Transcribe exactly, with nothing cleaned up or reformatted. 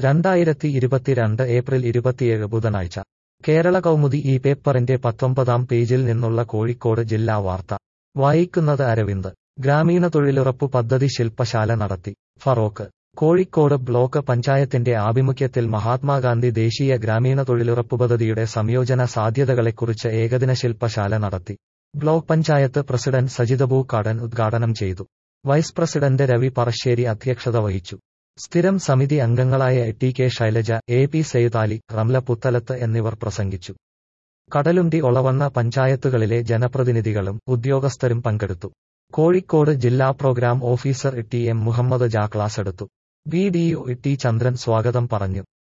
രണ്ടായിരത്തി ഇരുപത്തിരണ്ട് ഏപ്രിൽ ഇരുപത്തിയേഴ് ബുധനാഴ്ച കേരള കൗമുദി ഈ പേപ്പറിന്റെ പത്തൊമ്പതാം പേജിൽ നിന്നുള്ള കോഴിക്കോട് ജില്ലാ വാർത്ത വായിക്കുന്നത് അരവിന്ദ്. ഗ്രാമീണ തൊഴിലുറപ്പ് പദ്ധതി ശില്പശാല നടത്തി. ഫറോക്ക്. കോഴിക്കോട് ബ്ലോക്ക് പഞ്ചായത്തിന്റെ ആഭിമുഖ്യത്തിൽ മഹാത്മാഗാന്ധി ദേശീയ ഗ്രാമീണ തൊഴിലുറപ്പ് പദ്ധതിയുടെ സംയോജന സാധ്യതകളെക്കുറിച്ച് ഏകദിന ശില്പശാല നടത്തി. ബ്ലോക്ക് പഞ്ചായത്ത് പ്രസിഡന്റ് സജിതപൂക്കാടൻ ഉദ്ഘാടനം ചെയ്തു. വൈസ് പ്രസിഡന്റ് രവി പറശ്ശേരി അധ്യക്ഷത വഹിച്ചു. സ്ഥിരം സമിതി അംഗങ്ങളായ T K Shailaja, A P Saithali, Ramla Puthalath എന്നിവർ പ്രസംഗിച്ചു. കടലുണ്ടി ഒളവണ്ണ പഞ്ചായത്തുകളിലെ ജനപ്രതിനിധികളും ഉദ്യോഗസ്ഥരും പങ്കെടുത്തു. കോഴിക്കോട് ജില്ലാ programme officer T M Muhammad ജാ ക്ലാസെടുത്തു. B D O T Chandran സ്വാഗതം പറഞ്ഞു.